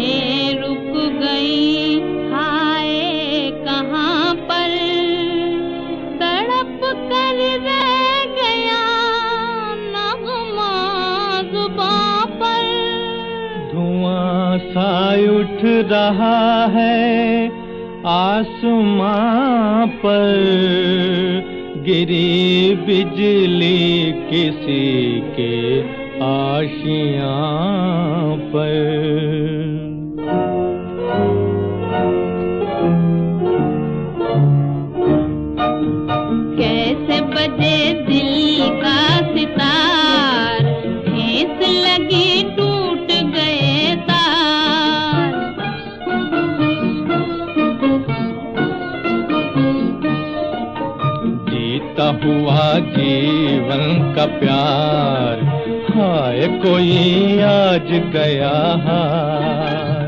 राहें रुक गई, हाय कहाँ पर तड़प कर रह गया नगमा जुबां पर। धुआं सा उठ रहा है आसमां पर, गिरी बिजली किसी के आशियां पर। कैसे बजे दिल का सितार, ठेस लगी टूट गए तार। जीता हुआ जीवन का प्यार, हाय कोई आज गया हार।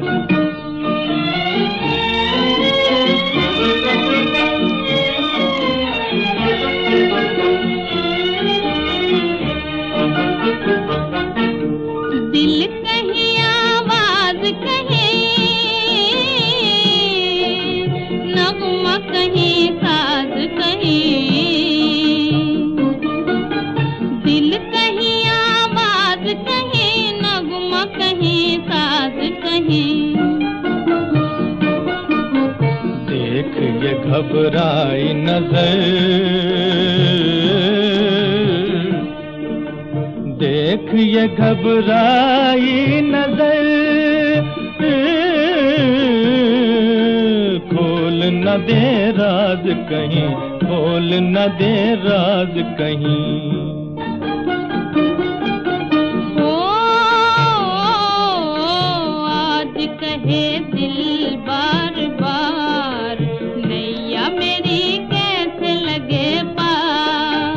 दिल कहीं आवाज कहे, नगमा कहीं साज कहीं। दिल कहीं आवाज कहे, नगमा कहीं साज कहीं। देख ये घबराई नजर, देख ये घबराई नजर, खोल न दे राज कहीं, खोल न दे राज कहीं। ओ आज कहे दिल बार बार, नैया मेरी कैसे लगे पार।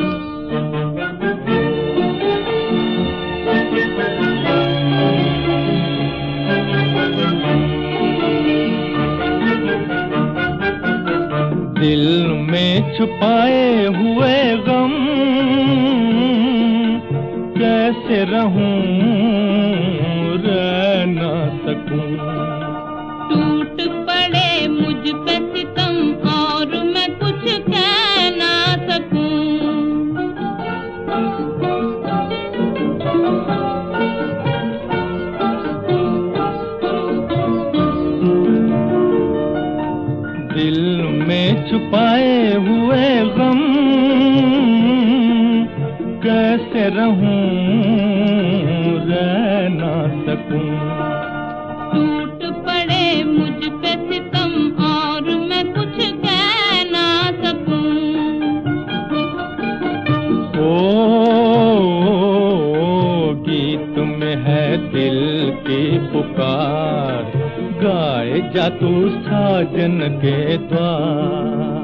दिल में छुपाए हुए गम, कैसे रहूं रह ना सकूं। टूट पड़े मुझ पे सितम और मैं कुछ कह ना सकूं। दिल में छुपाए हुए गम, कैसे रहूं रह ना सकूं। टूट पड़े मुझ पे सितम और मैं कुछ कह ना सकूं। गीत में है दिल की पुकार, गाए जा तू साजन के द्वार।